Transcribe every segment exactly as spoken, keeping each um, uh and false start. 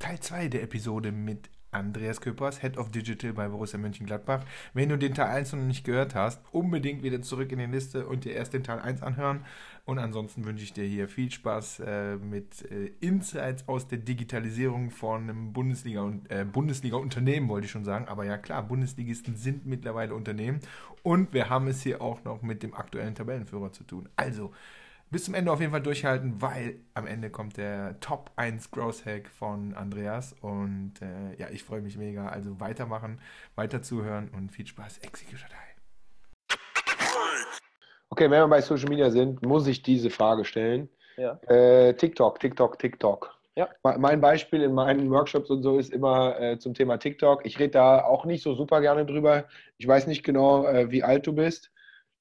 Teil zwei der Episode mit Andreas Küppers, Head of Digital bei Borussia Mönchengladbach. Wenn du den Teil eins noch nicht gehört hast, unbedingt wieder zurück in die Liste und dir erst den Teil eins anhören. Und ansonsten wünsche ich dir hier viel Spaß äh, mit äh, Insights aus der Digitalisierung von einem Bundesliga- äh, Bundesliga-Unternehmen, wollte ich schon sagen. Aber ja klar, Bundesligisten sind mittlerweile Unternehmen. Und wir haben es hier auch noch mit dem aktuellen Tabellenführer zu tun. Also, bis zum Ende auf jeden Fall durchhalten, weil am Ende kommt der Top eins Growth Hack von Andreas. Und äh, ja, ich freue mich mega. Also weitermachen, weiter zuhören und viel Spaß. Executor Die. Okay, wenn wir bei Social Media sind, muss ich diese Frage stellen. Ja. Äh, TikTok, TikTok, TikTok. Ja. Mein Beispiel in meinen Workshops und so ist immer äh, zum Thema TikTok. Ich rede da auch nicht so super gerne drüber. Ich weiß nicht genau, äh, wie alt du bist.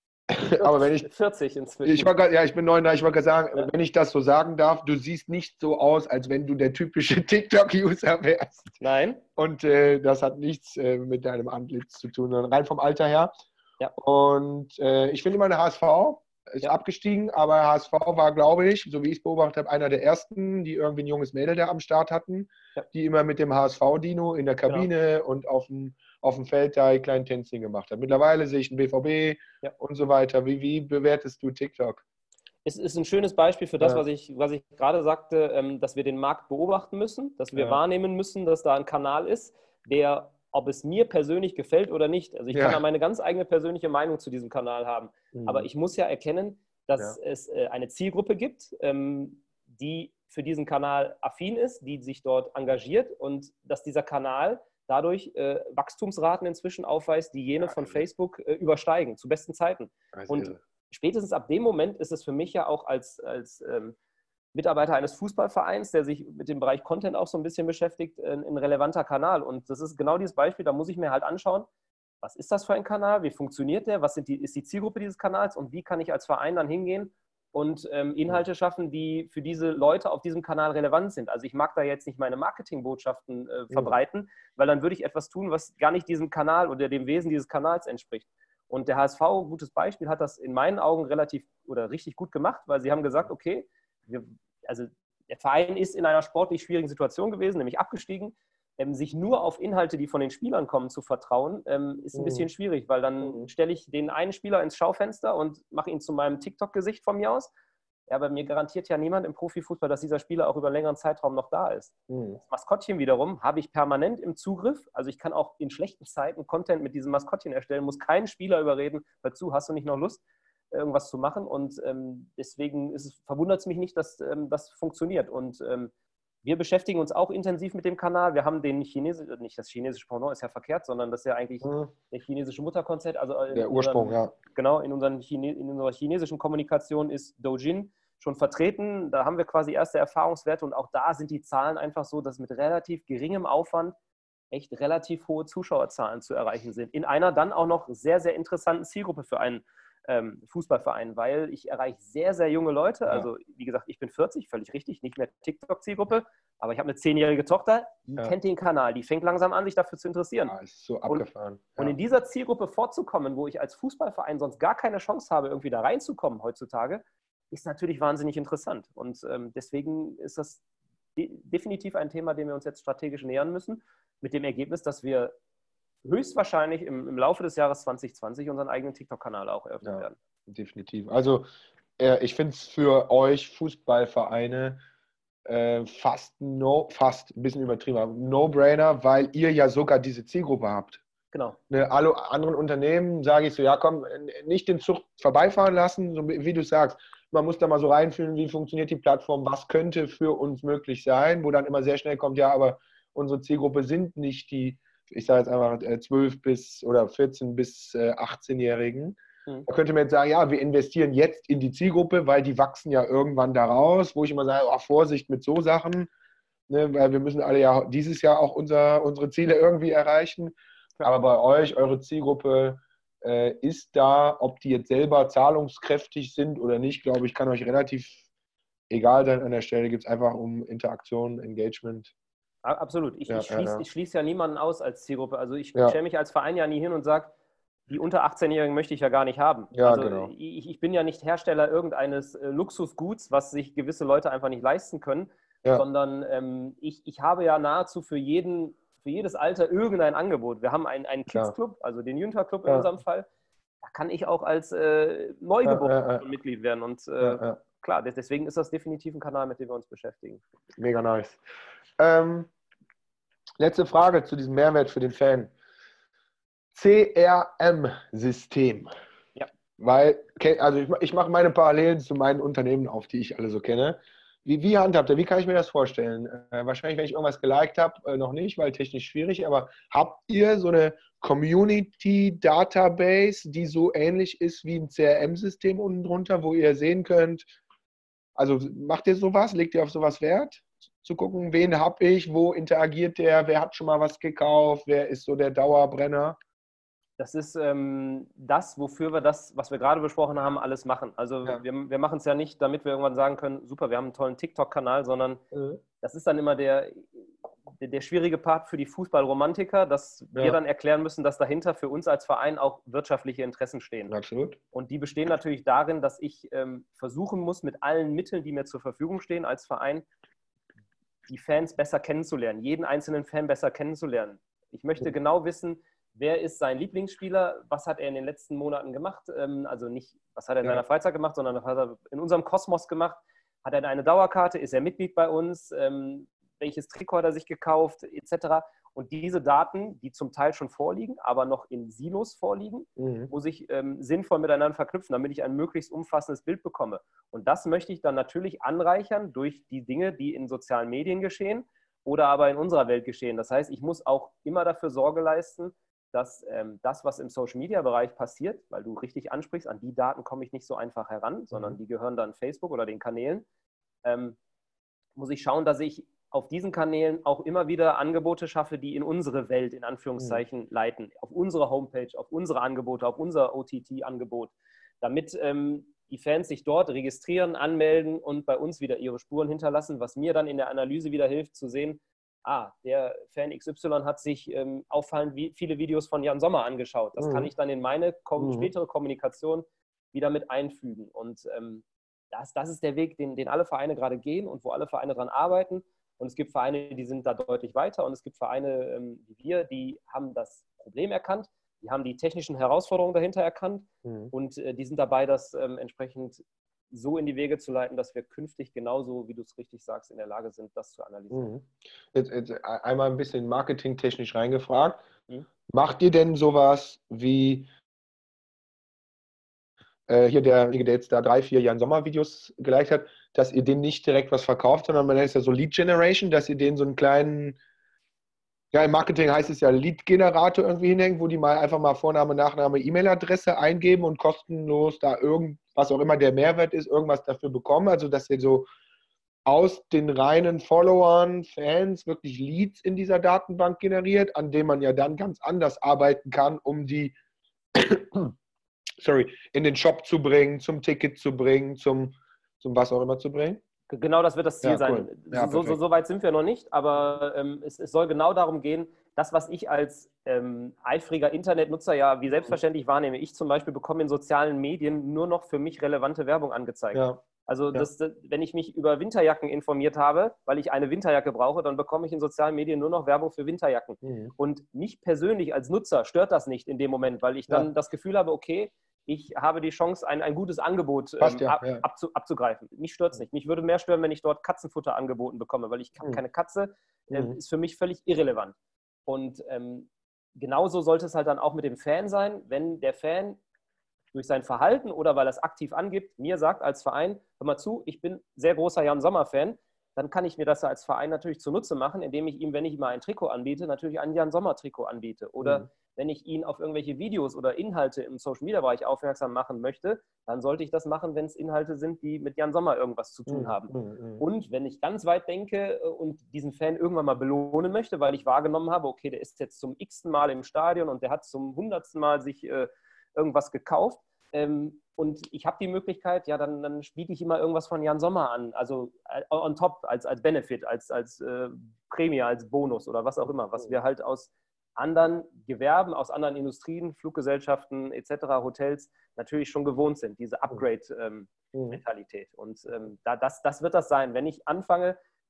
Aber wenn ich vierzig inzwischen. Ich war grad, ja, ich bin neununddreißig, ich wollte gerade sagen, Ja. wenn ich das so sagen darf, du siehst nicht so aus, als wenn du der typische TikTok-User wärst. Nein. Und äh, das hat nichts äh, mit deinem Antlitz zu tun, sondern rein vom Alter her. Ja. Und äh, ich finde immer, der H S V ist Ja. abgestiegen, aber H S V war, glaube ich, so wie ich es beobachtet habe, einer der ersten, die irgendwie ein junges Mädel da am Start hatten, Ja. die immer mit dem H S V-Dino in der Kabine und auf dem, auf dem Feld da die kleinen Tänzchen gemacht hat. Mittlerweile sehe ich einen B V B Ja. und so weiter. Wie, wie bewertest du TikTok? Es ist ein schönes Beispiel für das, Ja. was ich, was ich gerade sagte, ähm, dass wir den Markt beobachten müssen, dass wir Ja. wahrnehmen müssen, dass da ein Kanal ist, der, ob es mir persönlich gefällt oder nicht, also ich Ja. kann da meine ganz eigene persönliche Meinung zu diesem Kanal haben, Mhm. aber ich muss ja erkennen, dass Ja. es äh, eine Zielgruppe gibt, ähm, die für diesen Kanal affin ist, die sich dort engagiert und dass dieser Kanal dadurch äh, Wachstumsraten inzwischen aufweist, die jene Ja, von irre. Facebook äh, übersteigen, zu besten Zeiten. Das Und irre. spätestens ab dem Moment ist es für mich ja auch als, als ähm, Mitarbeiter eines Fußballvereins, der sich mit dem Bereich Content auch so ein bisschen beschäftigt, ein, ein relevanter Kanal. Und das ist genau dieses Beispiel, da muss ich mir halt anschauen, was ist das für ein Kanal, wie funktioniert der, was sind die, ist die Zielgruppe dieses Kanals und wie kann ich als Verein dann hingehen und ähm, Inhalte schaffen, die für diese Leute auf diesem Kanal relevant sind. Also ich mag da jetzt nicht meine Marketingbotschaften äh, verbreiten, weil dann würde ich etwas tun, was gar nicht diesem Kanal oder dem Wesen dieses Kanals entspricht. Und der H S V, gutes Beispiel, hat das in meinen Augen relativ oder richtig gut gemacht, weil sie haben gesagt, okay, wir, also der Verein ist in einer sportlich schwierigen Situation gewesen, nämlich abgestiegen. Ähm, sich nur auf Inhalte, die von den Spielern kommen, zu vertrauen, ähm, ist ein Mhm. bisschen schwierig, weil dann Mhm. stelle ich den einen Spieler ins Schaufenster und mache ihn zu meinem TikTok-Gesicht von mir aus. Ja, aber mir garantiert ja niemand im Profifußball, dass dieser Spieler auch über einen längeren Zeitraum noch da ist. Mhm. Das Maskottchen wiederum habe ich permanent im Zugriff. Also ich kann auch in schlechten Zeiten Content mit diesem Maskottchen erstellen, muss keinen Spieler überreden, dazu hast du nicht noch Lust, irgendwas zu machen. Und ähm, deswegen ist es, verwundert es mich nicht, dass ähm, das funktioniert. Und ähm, wir beschäftigen uns auch intensiv mit dem Kanal. Wir haben den chinesischen, nicht das chinesische Pendant ist ja verkehrt, sondern das ist ja eigentlich Mhm. der chinesische Mutterkonzept. Also in Der Ursprung, unserem, ja. Genau, in, unseren Chine, in unserer chinesischen Kommunikation ist Douyin schon vertreten. Da haben wir quasi erste Erfahrungswerte und auch da sind die Zahlen einfach so, dass mit relativ geringem Aufwand echt relativ hohe Zuschauerzahlen zu erreichen sind. In einer dann auch noch sehr, sehr interessanten Zielgruppe für einen ähm, Fußballverein, weil ich erreiche sehr, sehr junge Leute. Ja. Also wie gesagt, ich bin vierzig, völlig richtig, nicht mehr TikTok-Zielgruppe, aber ich habe eine zehnjährige Tochter, die Ja. kennt den Kanal, die fängt langsam an, sich dafür zu interessieren. Ja, ist so abgefahren. Und Ja. in dieser Zielgruppe vorzukommen, wo ich als Fußballverein sonst gar keine Chance habe, irgendwie da reinzukommen heutzutage, ist natürlich wahnsinnig interessant. Und ähm, deswegen ist das de- definitiv ein Thema, dem wir uns jetzt strategisch nähern müssen, mit dem Ergebnis, dass wir höchstwahrscheinlich im, im Laufe des Jahres zwanzig zwanzig unseren eigenen TikTok-Kanal auch eröffnen Ja. werden. Definitiv. Also äh, ich finde es für euch Fußballvereine äh, fast, no, fast ein bisschen übertrieben, aber No-Brainer, weil ihr ja sogar diese Zielgruppe habt. Genau. Ne, alle anderen Unternehmen sage ich so, ja komm, nicht den Zug vorbeifahren lassen, so wie du sagst. Man muss da mal so reinfühlen, wie funktioniert die Plattform, was könnte für uns möglich sein, wo dann immer sehr schnell kommt, ja, aber unsere Zielgruppe sind nicht die, ich sage jetzt einfach äh, zwölf bis oder vierzehn bis äh, achtzehn-Jährigen. Mhm. Da könnte man jetzt sagen, ja, wir investieren jetzt in die Zielgruppe, weil die wachsen ja irgendwann daraus, wo ich immer sage, oh, Vorsicht mit so Sachen, ne, weil wir müssen alle ja dieses Jahr auch unser, unsere Ziele irgendwie erreichen. Aber bei euch, eure Zielgruppe äh, ist da, ob die jetzt selber zahlungskräftig sind oder nicht, glaube ich, kann euch relativ egal sein an der Stelle. Geht es einfach um Interaktion, Engagement. A- Absolut. Ich, Ja, ich schließe ja, ja. ich schließ ja niemanden aus als Zielgruppe. Also ich Ja. stelle mich als Verein ja nie hin und sage, die unter achtzehn-Jährigen möchte ich ja gar nicht haben. Ja, also genau. ich, ich bin ja nicht Hersteller irgendeines äh, Luxusguts, was sich gewisse Leute einfach nicht leisten können. Ja. sondern ähm, ich, ich habe ja nahezu für jeden, für jedes Alter irgendein Angebot. Wir haben einen, einen Kids-Club, also den Junior-Club in Ja. unserem Fall. Da kann ich auch als äh, Neugeborener ja, ja, ja. Mitglied werden. Und äh, ja, ja. klar, deswegen ist das definitiv ein Kanal, mit dem wir uns beschäftigen. Mega nice. Ähm, letzte Frage zu diesem Mehrwert für den Fan. C R M-System. Ja. Weil, also ich, ich mache meine Parallelen zu meinen Unternehmen auf, die ich alle so kenne. Wie, wie handhabt ihr? Wie kann ich mir das vorstellen? Äh, wahrscheinlich, wenn ich irgendwas geliked habe, äh, noch nicht, weil technisch schwierig, aber habt ihr so eine Community-Database, die so ähnlich ist wie ein C R M-System unten drunter, wo ihr sehen könnt, also macht ihr sowas? Legt ihr auf sowas Wert? Zu gucken, wen habe ich, wo interagiert der, wer hat schon mal was gekauft, wer ist so der Dauerbrenner? Das ist ähm, das, wofür wir das, was wir gerade besprochen haben, alles machen. Also ja. wir, wir machen es ja nicht, damit wir irgendwann sagen können, super, wir haben einen tollen TikTok-Kanal, sondern mhm. das ist dann immer der, der, der schwierige Part für die Fußballromantiker, dass ja. wir dann erklären müssen, dass dahinter für uns als Verein auch wirtschaftliche Interessen stehen. Absolut. Und die bestehen natürlich darin, dass ich ähm, versuchen muss, mit allen Mitteln, die mir zur Verfügung stehen als Verein, die Fans besser kennenzulernen, jeden einzelnen Fan besser kennenzulernen. Ich möchte mhm. genau wissen, wer ist sein Lieblingsspieler? Was hat er in den letzten Monaten gemacht? Also nicht, was hat er in ja. seiner Freizeit gemacht, sondern was hat er in unserem Kosmos gemacht? Hat er eine Dauerkarte? Ist er Mitglied bei uns? Welches Trikot hat er sich gekauft? Etc. Und diese Daten, die zum Teil schon vorliegen, aber noch in Silos vorliegen, mhm. muss ich ähm, sinnvoll miteinander verknüpfen, damit ich ein möglichst umfassendes Bild bekomme. Und das möchte ich dann natürlich anreichern durch die Dinge, die in sozialen Medien geschehen oder aber in unserer Welt geschehen. Das heißt, ich muss auch immer dafür Sorge leisten, dass ähm, das, was im Social-Media-Bereich passiert, weil du richtig ansprichst, an die Daten komme ich nicht so einfach heran, sondern mhm. die gehören dann Facebook oder den Kanälen, ähm, muss ich schauen, dass ich auf diesen Kanälen auch immer wieder Angebote schaffe, die in unsere Welt, in Anführungszeichen, mhm. leiten. Auf unsere Homepage, auf unsere Angebote, auf unser O T T-Angebot, damit ähm, die Fans sich dort registrieren, anmelden und bei uns wieder ihre Spuren hinterlassen, was mir dann in der Analyse wieder hilft, zu sehen, ah, der Fan X Y hat sich ähm, auffallend wie viele Videos von Jan Sommer angeschaut. Das mhm. kann ich dann in meine kom- mhm. spätere Kommunikation wieder mit einfügen. Und ähm, das, das ist der Weg, den, den alle Vereine gerade gehen und wo alle Vereine dran arbeiten. Und es gibt Vereine, die sind da deutlich weiter. Und es gibt Vereine ähm, wie wir, die haben das Problem erkannt, die haben die technischen Herausforderungen dahinter erkannt mhm. und äh, die sind dabei, das ähm, entsprechend so in die Wege zu leiten, dass wir künftig genauso, wie du es richtig sagst, in der Lage sind, das zu analysieren. Mhm. Jetzt, jetzt einmal ein bisschen marketingtechnisch reingefragt. Mhm. Macht ihr denn sowas wie äh, hier der, der jetzt da drei, vier Jan Sommer-Videos geliked hat, dass ihr denen nicht direkt was verkauft, sondern man nennt es ja so Lead Generation, dass ihr denen so einen kleinen, ja, im Marketing heißt es ja Lead-Generator irgendwie hinhängt, wo die mal einfach mal Vorname, Nachname, E-Mail-Adresse eingeben und kostenlos da irgend, was auch immer der Mehrwert ist, irgendwas dafür bekommen. Also, dass ihr so aus den reinen Followern, Fans wirklich Leads in dieser Datenbank generiert, an denen man ja dann ganz anders arbeiten kann, um die sorry, in den Shop zu bringen, zum Ticket zu bringen, zum, zum was auch immer zu bringen. Genau, das wird das Ziel ja, sein. Cool. Ja, so, so, so weit sind wir noch nicht, aber ähm, es, es soll genau darum gehen, das, was ich als ähm, eifriger Internetnutzer ja wie selbstverständlich wahrnehme. Ich zum Beispiel bekomme in sozialen Medien nur noch für mich relevante Werbung angezeigt. Ja. Also das, das, wenn ich mich über Winterjacken informiert habe, weil ich eine Winterjacke brauche, dann bekomme ich in sozialen Medien nur noch Werbung für Winterjacken. Mhm. Und mich persönlich als Nutzer stört das nicht in dem Moment, weil ich dann ja. das Gefühl habe, okay, ich habe die Chance, ein, ein gutes Angebot Passt, ähm, ja, ab, ja. abzu, abzugreifen. Mich stört es nicht. Mich würde mehr stören, wenn ich dort Katzenfutter angeboten bekomme, weil ich habe mhm. keine Katze, äh, Mhm. ist für mich völlig irrelevant. Und ähm, genauso sollte es halt dann auch mit dem Fan sein, wenn der Fan durch sein Verhalten oder weil er es aktiv angibt, mir sagt als Verein, hör mal zu, ich bin sehr großer Jan Sommer-Fan, dann kann ich mir das als Verein natürlich zunutze machen, indem ich ihm, wenn ich ihm mal ein Trikot anbiete, natürlich ein Jan Sommer-Trikot anbiete. Oder mhm. wenn ich ihn auf irgendwelche Videos oder Inhalte im Social-Media-Bereich aufmerksam machen möchte, dann sollte ich das machen, wenn es Inhalte sind, die mit Jan Sommer irgendwas zu tun mhm. haben. Mhm. Und wenn ich ganz weit denke und diesen Fan irgendwann mal belohnen möchte, weil ich wahrgenommen habe, okay, der ist jetzt zum x-ten Mal im Stadion und der hat zum hundertsten Mal sich äh, irgendwas gekauft, ähm, und ich habe die Möglichkeit, ja, dann, dann biete ich immer irgendwas von Jan Sommer an, also on top, als, als Benefit, als, als äh, Prämie, als Bonus oder was auch immer, was wir halt aus anderen Gewerben, aus anderen Industrien, Fluggesellschaften et cetera, Hotels natürlich schon gewohnt sind, diese Upgrade-Mentalität. Ähm, mhm. Und ähm, da, das, das wird das sein. Wenn ich anfange,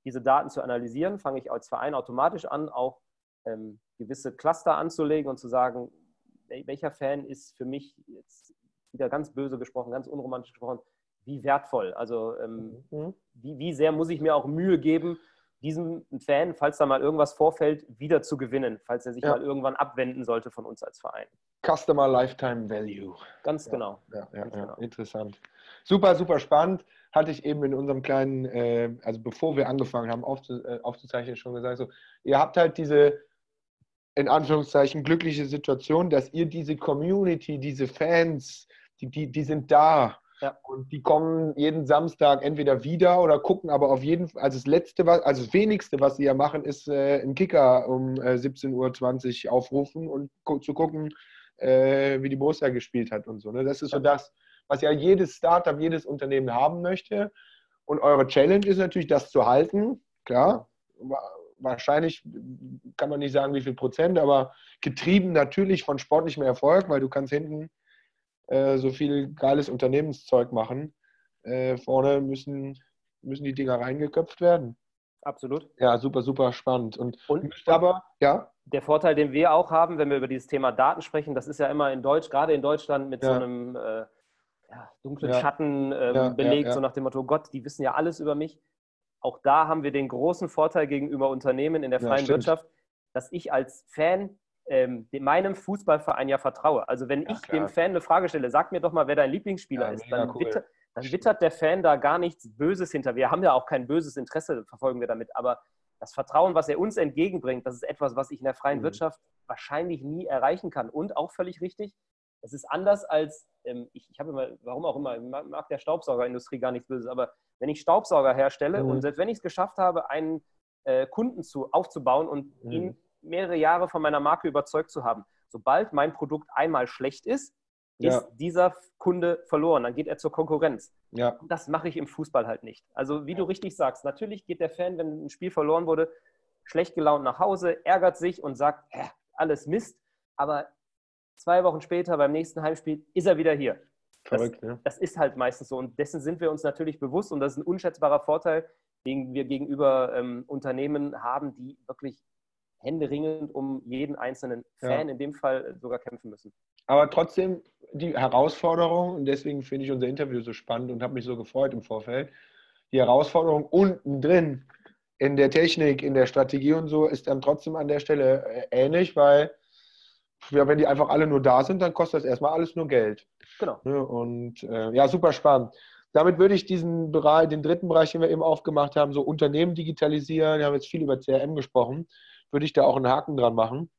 diese Daten zu analysieren, fange ich als Verein automatisch an, auch ähm, gewisse Cluster anzulegen und zu sagen, welcher Fan ist für mich jetzt wieder ganz böse gesprochen, ganz unromantisch gesprochen, wie wertvoll. Also ähm, Mhm. wie, wie sehr muss ich mir auch Mühe geben, diesem Fan, falls da mal irgendwas vorfällt, wieder zu gewinnen, falls er sich Ja. mal irgendwann abwenden sollte von uns als Verein. Customer Lifetime Value. Ganz Ja, genau. Ja, ja, Ganz ja. genau. Interessant. Super, super spannend. Hatte ich eben in unserem kleinen, äh, also bevor wir angefangen haben aufzu, äh, aufzuzeichnen, schon gesagt, so, ihr habt halt diese, in Anführungszeichen, glückliche Situation, dass ihr diese Community, diese Fans, die, die, die sind da. Ja. Und die kommen jeden Samstag entweder wieder oder gucken aber auf jeden Fall, also das Letzte, was, also das Wenigste, was sie ja machen, ist äh, einen Kicker um äh, siebzehn Uhr zwanzig aufrufen und gu zu gucken, äh, wie die Borussia gespielt hat und so. Ne? Das ist so Ja. das, was ja jedes Startup, jedes Unternehmen haben möchte. Und eure Challenge ist natürlich, das zu halten. Klar, wahrscheinlich kann man nicht sagen, wie viel Prozent, aber getrieben natürlich von sportlichem Erfolg, weil du kannst hinten äh, so viel geiles Unternehmenszeug machen. Äh, vorne müssen, müssen die Dinger reingeköpft werden. Absolut. Ja, super, super spannend. Und, Und, müsst und aber, ja, der Vorteil, den wir auch haben, wenn wir über dieses Thema Daten sprechen, das ist ja immer in Deutsch, gerade in Deutschland mit so Ja. einem äh, ja, dunklen Ja. Schatten ähm, Ja, ja, belegt, ja. so nach dem Motto, Gott, die wissen ja alles über mich. Auch da haben wir den großen Vorteil gegenüber Unternehmen in der Ja, freien stimmt. Wirtschaft, dass ich als Fan ähm, dem- meinem Fußballverein ja vertraue. Also wenn Ja, ich klar. dem Fan eine Frage stelle, sag mir doch mal, wer dein Lieblingsspieler Ja, ist, mega dann, cool. witter, dann wittert der Fan da gar nichts Böses hinter. Wir haben ja auch kein böses Interesse, verfolgen wir damit. Aber das Vertrauen, was er uns entgegenbringt, das ist etwas, was ich in der freien Mhm. Wirtschaft wahrscheinlich nie erreichen kann. Und auch völlig richtig, es ist anders als, ähm, ich, ich habe immer, warum auch immer, ich mag, mag der Staubsaugerindustrie gar nichts Böses, aber wenn ich Staubsauger herstelle Mhm. und selbst wenn ich es geschafft habe, einen äh, Kunden zu, aufzubauen und Mhm. ihn mehrere Jahre von meiner Marke überzeugt zu haben, sobald mein Produkt einmal schlecht ist, Ja. ist dieser Kunde verloren. Dann geht er zur Konkurrenz. Ja. Das mache ich im Fußball halt nicht. Also wie du richtig sagst, natürlich geht der Fan, wenn ein Spiel verloren wurde, schlecht gelaunt nach Hause, ärgert sich und sagt, äh, alles Mist, aber zwei Wochen später beim nächsten Heimspiel ist er wieder hier. Verrückt, das, ne? das ist halt meistens so und dessen sind wir uns natürlich bewusst und das ist ein unschätzbarer Vorteil, den wir gegenüber ähm, Unternehmen haben, die wirklich händeringend um jeden einzelnen Fan Ja. in dem Fall sogar kämpfen müssen. Aber trotzdem die Herausforderung, und deswegen finde ich unser Interview so spannend und habe mich so gefreut im Vorfeld, die Herausforderung unten drin in der Technik, in der Strategie und so, ist dann trotzdem an der Stelle äh, ähnlich, weil ja, wenn die einfach alle nur da sind, dann kostet das erstmal alles nur Geld. Genau. Ne? Und äh, ja, super spannend. Damit würde ich diesen Bereich, den dritten Bereich, den wir eben aufgemacht haben, so Unternehmen digitalisieren, wir haben jetzt viel über C R M gesprochen, würde ich da auch einen Haken dran machen.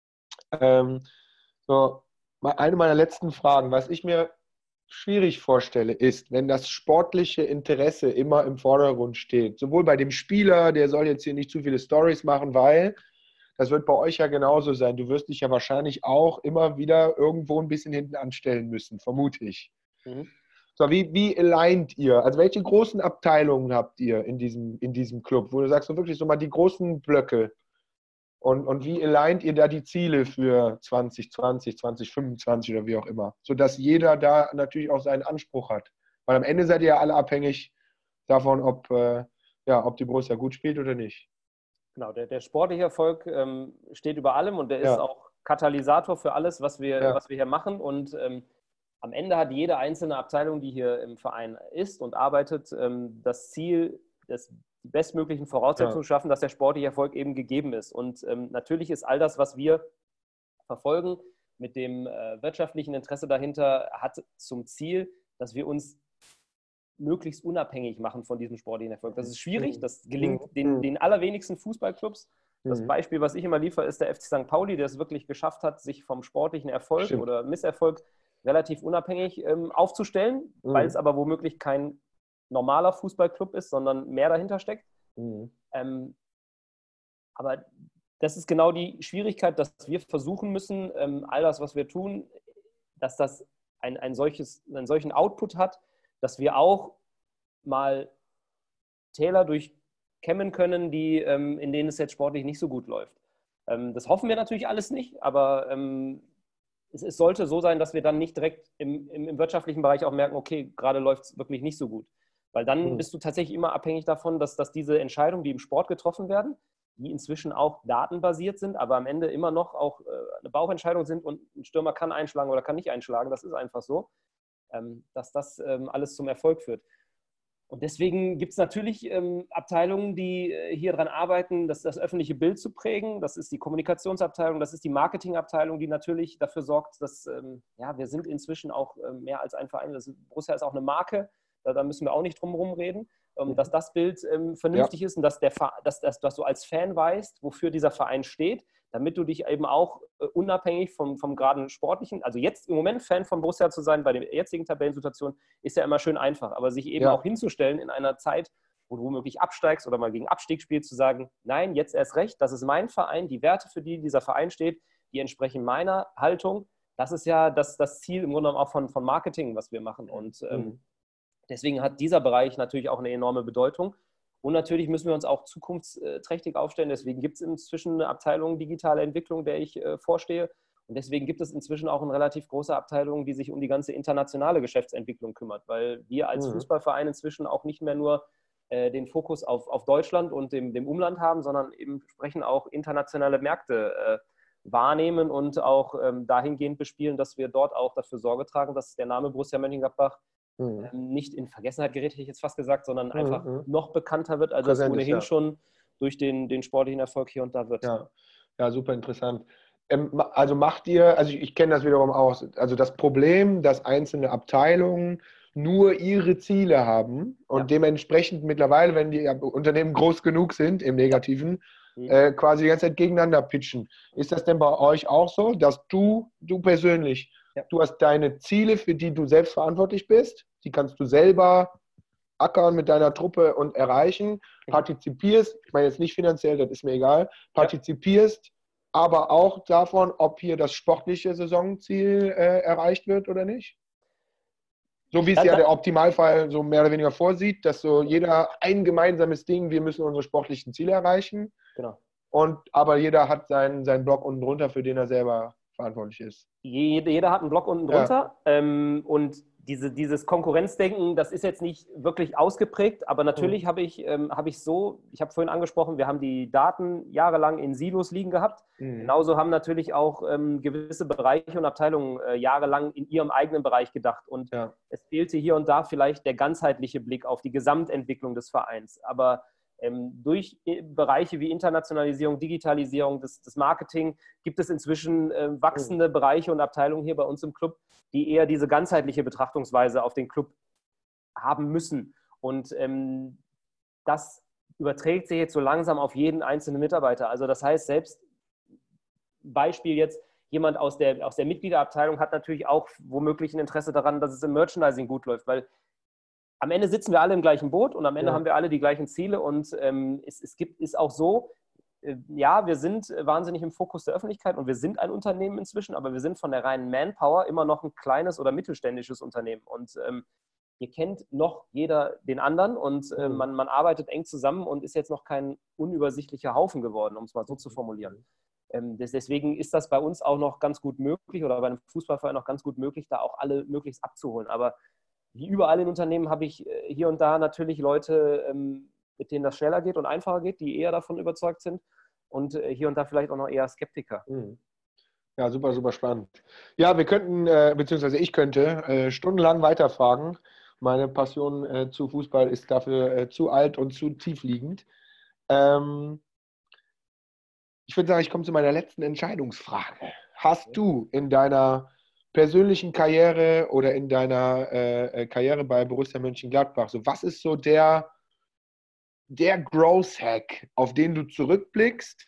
Ähm, so, eine meiner letzten Fragen, was ich mir schwierig vorstelle, ist, wenn das sportliche Interesse immer im Vordergrund steht, sowohl bei dem Spieler, der soll jetzt hier nicht zu viele Stories machen, weil das wird bei euch ja genauso sein. Du wirst dich ja wahrscheinlich auch immer wieder irgendwo ein bisschen hinten anstellen müssen, vermute ich. Mhm. So, wie, wie aligned ihr? Also welche großen Abteilungen habt ihr in diesem, in diesem Club, wo du sagst, so wirklich so mal die großen Blöcke? Und, und wie aligned ihr da die Ziele für zwanzig zwanzig, zwanzig fünfundzwanzig oder wie auch immer? Sodass jeder da natürlich auch seinen Anspruch hat. Weil am Ende seid ihr ja alle abhängig davon, ob, äh, ja, ob die Borussia gut spielt oder nicht. Genau, der, der sportliche Erfolg ähm, steht über allem und der ist Ja. auch Katalysator für alles, was wir, Ja. was wir hier machen. Und ähm, am Ende hat jede einzelne Abteilung, die hier im Verein ist und arbeitet, ähm, das Ziel, das, die bestmöglichen Voraussetzungen Ja. zu schaffen, dass der sportliche Erfolg eben gegeben ist. Und ähm, natürlich ist all das, was wir verfolgen, mit dem äh, wirtschaftlichen Interesse dahinter, hat zum Ziel, dass wir uns möglichst unabhängig machen von diesem sportlichen Erfolg. Das ist schwierig, das gelingt den, den allerwenigsten Fußballclubs. Das Mhm. Beispiel, was ich immer liefere, ist der F C Sankt Pauli, der es wirklich geschafft hat, sich vom sportlichen Erfolg Stimmt. oder Misserfolg relativ unabhängig ähm, aufzustellen, Mhm. weil es aber womöglich kein normaler Fußballclub ist, sondern mehr dahinter steckt. Mhm. Ähm, aber das ist genau die Schwierigkeit, dass wir versuchen müssen, ähm, all das, was wir tun, dass das ein, ein solches, einen solchen Output hat, dass wir auch mal Täler durchkämmen können, die, ähm, in denen es jetzt sportlich nicht so gut läuft. Ähm, das hoffen wir natürlich alles nicht, aber ähm, es, es sollte so sein, dass wir dann nicht direkt im, im, im wirtschaftlichen Bereich auch merken, okay, gerade läuft es wirklich nicht so gut. Weil dann Mhm. bist du tatsächlich immer abhängig davon, dass, dass diese Entscheidungen, die im Sport getroffen werden, die inzwischen auch datenbasiert sind, aber am Ende immer noch auch äh, eine Bauchentscheidung sind und ein Stürmer kann einschlagen oder kann nicht einschlagen, das ist einfach so, ähm, dass das ähm, alles zum Erfolg führt. Und deswegen gibt es natürlich ähm, Abteilungen, die äh, hier dran arbeiten, das, das öffentliche Bild zu prägen. Das ist die Kommunikationsabteilung, das ist die Marketingabteilung, die natürlich dafür sorgt, dass ähm, ja, wir sind inzwischen auch ähm, mehr als ein Verein. Das, Borussia ist auch eine Marke, da, da müssen wir auch nicht drum herum reden, ähm, dass das Bild ähm, vernünftig ja. ist und dass, der, dass, dass, dass du als Fan weißt, wofür dieser Verein steht, damit du dich eben auch äh, unabhängig vom, vom geraden sportlichen, also jetzt im Moment Fan von Borussia zu sein, bei der jetzigen Tabellensituation, ist ja immer schön einfach, aber sich eben ja. auch hinzustellen in einer Zeit, wo du womöglich absteigst oder mal gegen Abstieg spielst, zu sagen, nein, jetzt erst recht, das ist mein Verein, die Werte, für die dieser Verein steht, die entsprechen meiner Haltung, das ist ja das, das Ziel im Grunde genommen auch von, von Marketing, was wir machen und ähm, mhm. deswegen hat dieser Bereich natürlich auch eine enorme Bedeutung. Und natürlich müssen wir uns auch zukunftsträchtig aufstellen. Deswegen gibt es inzwischen eine Abteilung digitale Entwicklung, der ich äh, vorstehe. Und deswegen gibt es inzwischen auch eine relativ große Abteilung, die sich um die ganze internationale Geschäftsentwicklung kümmert. Weil wir als mhm. Fußballverein inzwischen auch nicht mehr nur äh, den Fokus auf, auf Deutschland und dem, dem Umland haben, sondern eben entsprechend auch internationale Märkte äh, wahrnehmen und auch ähm, dahingehend bespielen, dass wir dort auch dafür Sorge tragen, dass der Name Borussia Mönchengladbach Mhm. nicht in Vergessenheit gerät, hätte ich jetzt fast gesagt, sondern mhm. einfach noch bekannter wird, als es ohnehin ja. schon durch den, den sportlichen Erfolg hier und da wird. Ja, ja super interessant. Ähm, also macht ihr, also ich, ich kenne das wiederum auch, also das Problem, dass einzelne Abteilungen nur ihre Ziele haben und ja. dementsprechend mittlerweile, wenn die Unternehmen groß genug sind, im Negativen, ja. mhm. äh, quasi die ganze Zeit gegeneinander pitchen. Ist das denn bei euch auch so, dass du, du persönlich Ja. du hast deine Ziele, für die du selbst verantwortlich bist, die kannst du selber ackern mit deiner Truppe und erreichen, partizipierst, ich meine jetzt nicht finanziell, das ist mir egal, partizipierst, ja. aber auch davon, ob hier das sportliche Saisonziel äh, erreicht wird oder nicht? So wie es ja, ja der Optimalfall so mehr oder weniger vorsieht, dass so jeder ein gemeinsames Ding, wir müssen unsere sportlichen Ziele erreichen, genau. und aber jeder hat seinen, seinen Block unten drunter, für den er selber verantwortlich ist. Jeder, jeder hat einen Block unten drunter ja. ähm, und diese, dieses Konkurrenzdenken, das ist jetzt nicht wirklich ausgeprägt, aber natürlich mhm. habe ich, ähm, hab ich so, ich habe vorhin angesprochen, wir haben die Daten jahrelang in Silos liegen gehabt. Mhm. Genauso haben natürlich auch ähm, gewisse Bereiche und Abteilungen äh, jahrelang in ihrem eigenen Bereich gedacht und ja. es fehlte hier und da vielleicht der ganzheitliche Blick auf die Gesamtentwicklung des Vereins, aber Ähm, durch Bereiche wie Internationalisierung, Digitalisierung, das, das Marketing gibt es inzwischen äh, wachsende Bereiche und Abteilungen hier bei uns im Club, die eher diese ganzheitliche Betrachtungsweise auf den Club haben müssen. Und ähm, das überträgt sich jetzt so langsam auf jeden einzelnen Mitarbeiter. Also das heißt, selbst Beispiel jetzt, jemand aus der, aus der Mitgliederabteilung hat natürlich auch womöglich ein Interesse daran, dass es im Merchandising gut läuft, weil am Ende sitzen wir alle im gleichen Boot und am Ende ja. haben wir alle die gleichen Ziele und ähm, es, es gibt, ist auch so, äh, ja, wir sind wahnsinnig im Fokus der Öffentlichkeit und wir sind ein Unternehmen inzwischen, aber wir sind von der reinen Manpower immer noch ein kleines oder mittelständisches Unternehmen und ähm, hier kennt noch jeder den anderen und äh, man, man arbeitet eng zusammen und ist jetzt noch kein unübersichtlicher Haufen geworden, um es mal so zu formulieren. Ähm, das, deswegen ist das bei uns auch noch ganz gut möglich oder bei einem Fußballverein noch ganz gut möglich, da auch alle möglichst abzuholen, aber wie überall in Unternehmen habe ich hier und da natürlich Leute, mit denen das schneller geht und einfacher geht, die eher davon überzeugt sind und hier und da vielleicht auch noch eher Skeptiker. Ja, super, super spannend. Ja, wir könnten, beziehungsweise ich könnte stundenlang weiterfragen. Meine Passion zu Fußball ist dafür zu alt und zu tiefliegend. Ich würde sagen, ich komme zu meiner letzten Entscheidungsfrage. Hast du in deiner persönlichen Karriere oder in deiner äh, Karriere bei Borussia Mönchengladbach, so was ist so der, der Growth-Hack, auf den du zurückblickst,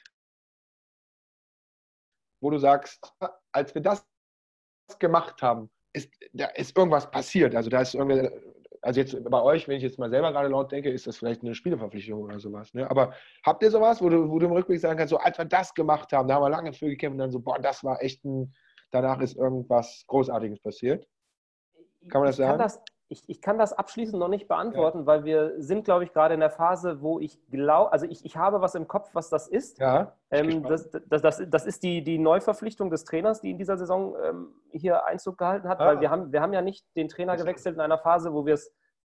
wo du sagst, als wir das gemacht haben, ist, da ist irgendwas passiert. Also da ist irgendwie, also jetzt bei euch, wenn ich jetzt mal selber gerade laut denke, ist das vielleicht eine Spieleverpflichtung oder sowas. Ne? Aber habt ihr sowas, wo du, wo du im Rückblick sagen kannst, so als wir das gemacht haben, da haben wir lange für gekämpft und dann so, boah, das war echt ein danach ist irgendwas Großartiges passiert. Kann man das ich sagen? Kann das, ich, ich kann das abschließend noch nicht beantworten, ja. weil wir sind, glaube ich, gerade in der Phase, wo ich glaube, also ich, ich habe was im Kopf, was das ist. Ja, ähm, das, das, das, das ist die, die Neuverpflichtung des Trainers, die in dieser Saison ähm, hier Einzug gehalten hat, ah. weil wir haben, wir haben ja nicht den Trainer gewechselt in einer Phase, wo wir es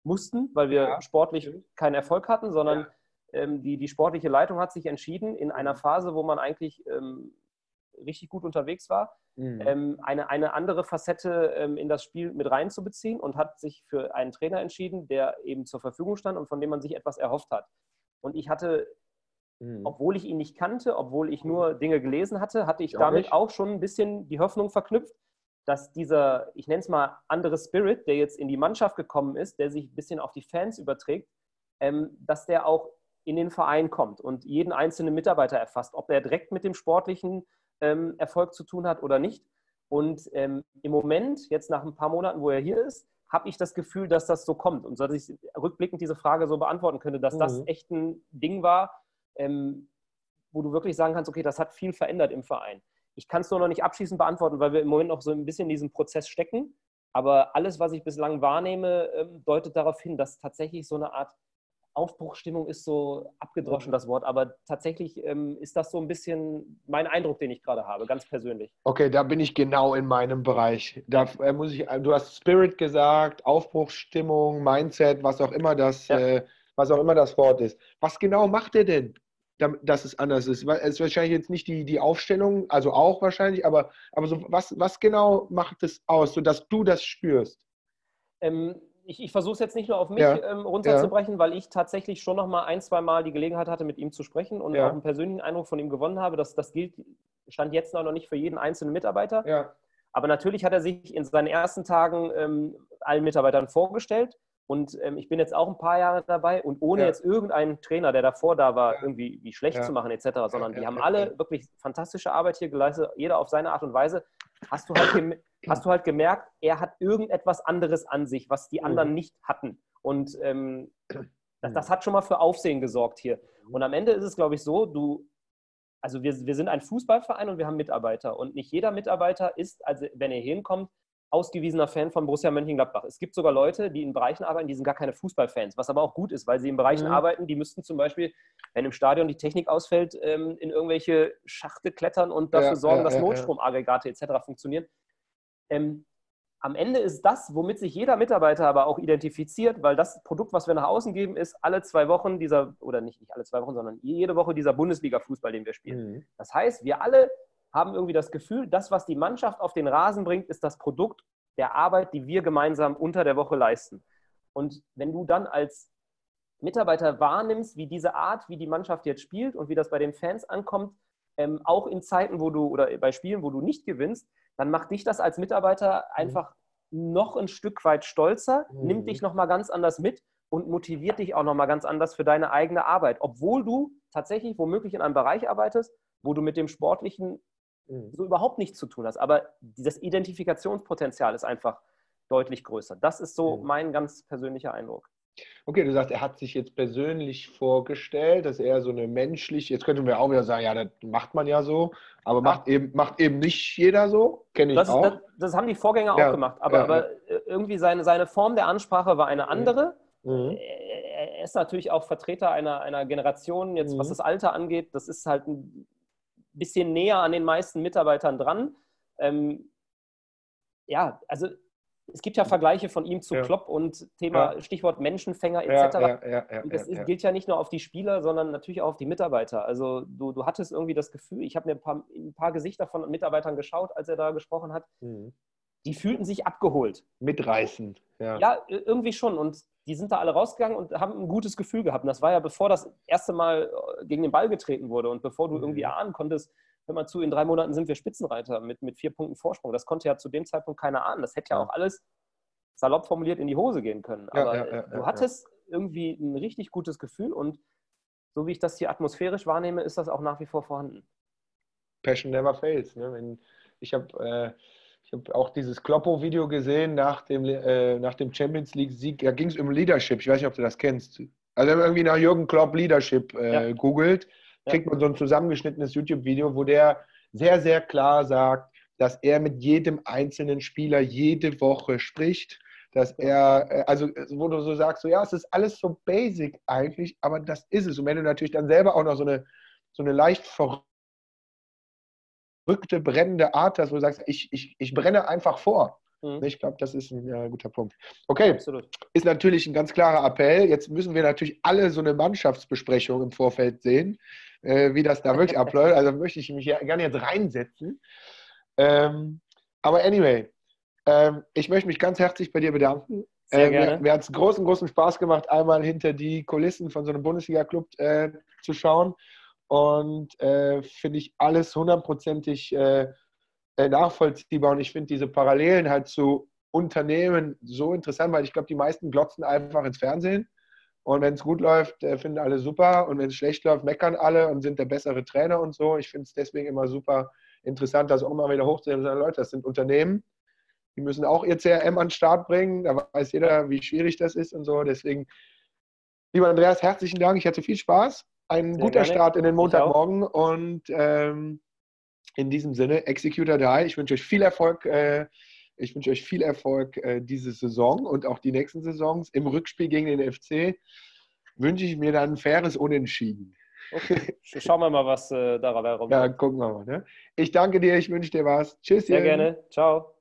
mussten, weil wir Ja, sportlich stimmt. keinen Erfolg hatten, sondern Ja. ähm, die, die sportliche Leitung hat sich entschieden, in einer Phase, wo man eigentlich ähm, richtig gut unterwegs war, Mhm. ähm, eine, eine andere Facette ähm, in das Spiel mit reinzubeziehen und hat sich für einen Trainer entschieden, der eben zur Verfügung stand und von dem man sich etwas erhofft hat. Und ich hatte, Mhm. obwohl ich ihn nicht kannte, obwohl ich nur Dinge gelesen hatte, hatte ich Ich auch damit nicht. auch schon ein bisschen die Hoffnung verknüpft, dass dieser, ich nenne es mal, andere Spirit, der jetzt in die Mannschaft gekommen ist, der sich ein bisschen auf die Fans überträgt, ähm, dass der auch in den Verein kommt und jeden einzelnen Mitarbeiter erfasst, ob er direkt mit dem sportlichen ähm, Erfolg zu tun hat oder nicht. Und ähm, im Moment, jetzt nach ein paar Monaten, wo er hier ist, habe ich das Gefühl, dass das so kommt. Und so, dass ich rückblickend diese Frage so beantworten könnte, dass das Mhm. echt ein Ding war, ähm, wo du wirklich sagen kannst, okay, das hat viel verändert im Verein. Ich kann es nur noch nicht abschließend beantworten, weil wir im Moment noch so ein bisschen in diesem Prozess stecken. Aber alles, was ich bislang wahrnehme, ähm, deutet darauf hin, dass tatsächlich so eine Art Aufbruchsstimmung ist so abgedroschen, das Wort. Aber tatsächlich ähm, ist das so ein bisschen mein Eindruck, den ich gerade habe, ganz persönlich. Okay, da bin ich genau in meinem Bereich. Da äh, muss ich, du hast Spirit gesagt, Aufbruchsstimmung, Mindset, was auch immer das, Ja. äh, was auch immer das Wort ist. Was genau macht ihr denn, damit, dass es anders ist? Weil es ist wahrscheinlich jetzt nicht die, die Aufstellung, also auch wahrscheinlich, aber, aber so, was, was genau macht es aus, sodass du das spürst? Ähm, ich ich versuche es jetzt nicht nur auf mich Ja, ähm, ja, runterzubrechen, weil ich tatsächlich schon noch mal ein, zwei Mal die Gelegenheit hatte, mit ihm zu sprechen und auch ja, einen persönlichen Eindruck von ihm gewonnen habe. Das, das gilt, stand jetzt noch nicht für jeden einzelnen Mitarbeiter. ja, Aber natürlich hat er sich in seinen ersten Tagen ähm, allen Mitarbeitern vorgestellt. Und ähm, ich bin jetzt auch ein paar Jahre dabei und ohne ja, jetzt irgendeinen Trainer, der davor da war, ja, irgendwie wie schlecht zu ja, machen et cetera, ja, sondern die ja, haben ja, alle ja. wirklich fantastische Arbeit hier geleistet, jeder auf seine Art und Weise. Hast du halt, gem hast du halt gemerkt, er hat irgendetwas anderes an sich, was die Mhm. anderen nicht hatten. Und ähm, das, das Mhm. hat schon mal für Aufsehen gesorgt hier. Und am Ende ist es, glaube ich, so, du, also wir, wir sind ein Fußballverein und wir haben Mitarbeiter. Und nicht jeder Mitarbeiter ist, also wenn er hier hinkommt, ausgewiesener Fan von Borussia Mönchengladbach. Es gibt sogar Leute, die in Bereichen arbeiten, die sind gar keine Fußballfans, was aber auch gut ist, weil sie in Bereichen Mhm. arbeiten, die müssten zum Beispiel, wenn im Stadion die Technik ausfällt, ähm, in irgendwelche Schachte klettern und dafür Ja, sorgen, ja, dass ja, ja. Notstromaggregate et cetera funktionieren. Ähm, am Ende ist das, womit sich jeder Mitarbeiter aber auch identifiziert, weil das Produkt, was wir nach außen geben, ist alle zwei Wochen dieser, oder nicht, nicht alle zwei Wochen, sondern jede Woche dieser Bundesliga-Fußball, den wir spielen. Mhm. Das heißt, wir alle haben irgendwie das Gefühl, das, was die Mannschaft auf den Rasen bringt, ist das Produkt der Arbeit, die wir gemeinsam unter der Woche leisten. Und wenn du dann als Mitarbeiter wahrnimmst, wie diese Art, wie die Mannschaft jetzt spielt und wie das bei den Fans ankommt, ähm, auch in Zeiten, wo du oder bei Spielen, wo du nicht gewinnst, dann macht dich das als Mitarbeiter einfach noch ein Stück weit stolzer, Mhm. nimmt dich nochmal ganz anders mit und motiviert dich auch nochmal ganz anders für deine eigene Arbeit, obwohl du tatsächlich womöglich in einem Bereich arbeitest, wo du mit dem Sportlichen Mhm. so überhaupt nichts zu tun hast. Aber das Identifikationspotenzial ist einfach deutlich größer. Das ist so Mhm. mein ganz persönlicher Eindruck. Okay, du sagst, er hat sich jetzt persönlich vorgestellt, dass er so eine menschliche, jetzt könnten wir auch wieder sagen, ja, das macht man ja so, aber Ja. macht eben, macht eben nicht jeder so, kenne ich Das, ist, das, auch. das haben die Vorgänger Ja, auch gemacht. Aber, ja, aber irgendwie seine, seine Form der Ansprache war eine Mhm. andere. Mhm. Er ist natürlich auch Vertreter einer, einer Generation, jetzt was Mhm. das Alter angeht. Das ist halt ein bisschen näher an den meisten Mitarbeitern dran. Ähm, ja, also es gibt ja Vergleiche von ihm zu Ja. Klopp und Thema Ja. Stichwort Menschenfänger Ja, et cetera. ja, ja, ja, Und das ja, ist, ja. gilt ja nicht nur auf die Spieler, sondern natürlich auch auf die Mitarbeiter. Also du, du hattest irgendwie das Gefühl, ich habe mir ein paar, ein paar Gesichter von Mitarbeitern geschaut, als er da gesprochen hat, Mhm. die fühlten sich abgeholt. Mitreißen, ja. Ja, irgendwie schon. Und die sind da alle rausgegangen und haben ein gutes Gefühl gehabt. Und das war ja, bevor das erste Mal gegen den Ball getreten wurde und bevor du Mhm. irgendwie ahnen konntest, hör mal zu, in drei Monaten sind wir Spitzenreiter mit, mit vier Punkten Vorsprung. Das konnte ja zu dem Zeitpunkt keiner ahnen. Das hätte ja Ja. auch alles salopp formuliert in die Hose gehen können. Ja, Aber ja, ja, du ja, hattest irgendwie ein richtig gutes Gefühl und so wie ich das hier atmosphärisch wahrnehme, ist das auch nach wie vor vorhanden. Passion never fails. Ne? Wenn, ich habe äh, ich hab auch dieses Kloppo-Video gesehen nach dem, äh, nach dem Champions League-Sieg. Da ging es um Leadership. Ich weiß nicht, ob du das kennst. Also wenn man irgendwie nach Jürgen Klopp Leadership äh, Ja. googelt, Ja. kriegt man so ein zusammengeschnittenes YouTube-Video, wo der sehr, sehr klar sagt, dass er mit jedem einzelnen Spieler jede Woche spricht. Dass er, äh, also wo du so sagst, so ja, es ist alles so basic eigentlich, aber das ist es. Und wenn du natürlich dann selber auch noch so eine, so eine leicht verrückte verrückte, brennende Art hast, wo du sagst, ich, ich, ich brenne einfach vor. Mhm. Ich glaube, das ist ein äh, guter Punkt. Okay, Absolut. ist natürlich ein ganz klarer Appell. Jetzt müssen wir natürlich alle so eine Mannschaftsbesprechung im Vorfeld sehen, äh, wie das da wirklich abläuft. Also möchte ich mich ja gerne jetzt reinsetzen. Ähm, aber anyway, ähm, ich möchte mich ganz herzlich bei dir bedanken. Sehr Äh, gerne. Mir, mir hat es großen, großen Spaß gemacht, einmal hinter die Kulissen von so einem Bundesliga-Club äh, zu schauen. Und äh, finde ich alles hundertprozentig äh, äh, nachvollziehbar. Und ich finde diese Parallelen halt zu Unternehmen so interessant, weil ich glaube, die meisten glotzen einfach ins Fernsehen. Und wenn es gut läuft, äh, finden alle super. Und wenn es schlecht läuft, meckern alle und sind der bessere Trainer und so. Ich finde es deswegen immer super interessant, das auch mal wieder hochzunehmen und sagen, Leute, das sind Unternehmen, die müssen auch ihr C R M an den Start bringen. Da weiß jeder, wie schwierig das ist und so. Deswegen, lieber Andreas, herzlichen Dank. Ich hatte viel Spaß. Ein Sehr guter gerne. Start in den Ich auch. Montagmorgen. Und ähm, in diesem Sinne, Executor Die. Ich wünsche euch viel Erfolg. Äh, ich wünsche euch viel Erfolg äh, diese Saison und auch die nächsten Saisons. Im Rückspiel gegen den F C wünsche ich mir dann ein faires Unentschieden. Okay. Schauen wir mal, was äh, dabei rumkommt. Ja, gucken wir mal. Ne? Ich danke dir. Ich wünsche dir was. Tschüss. Sehr gerne. Ciao.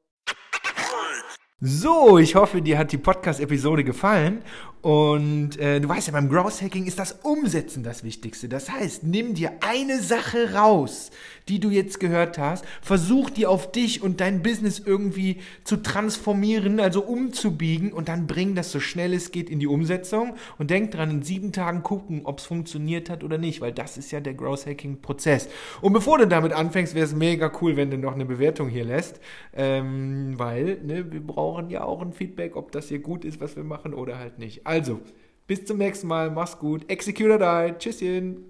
So, ich hoffe, dir hat die Podcast-Episode gefallen und äh, du weißt ja, beim Growth Hacking ist das Umsetzen das Wichtigste. Das heißt, nimm dir eine Sache raus, die du jetzt gehört hast, versuch die auf dich und dein Business irgendwie zu transformieren, also umzubiegen und dann bring das so schnell es geht in die Umsetzung und denk dran, in sieben Tagen gucken, ob es funktioniert hat oder nicht, weil das ist ja der Growth Hacking-Prozess. Und bevor du damit anfängst, wäre es mega cool, wenn du noch eine Bewertung hier lässt, ähm, weil ne, wir brauchen ja auch ein Feedback, ob das hier gut ist, was wir machen oder halt nicht. Also, bis zum nächsten Mal, mach's gut, Executor Die, tschüsschen!